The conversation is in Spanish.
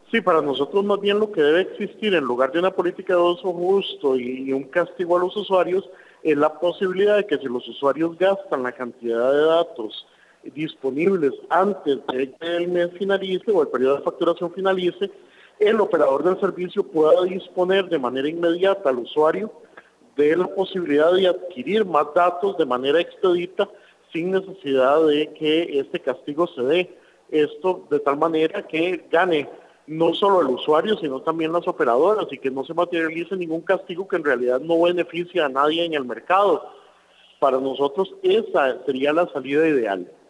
Sí, para nosotros más bien lo que debe existir en lugar de una política de uso justo y un castigo a los usuarios es la posibilidad de que si los usuarios gastan la cantidad de datos disponibles antes de que el mes finalice o el periodo de facturación finalice, el operador del servicio pueda disponer de manera inmediata al usuario de la posibilidad de adquirir más datos de manera expedita sin necesidad de que este castigo se dé. Esto de tal manera que gane no solo el usuario, sino también las operadoras y que no se materialice ningún castigo que en realidad no beneficia a nadie en el mercado. Para nosotros esa sería la salida ideal.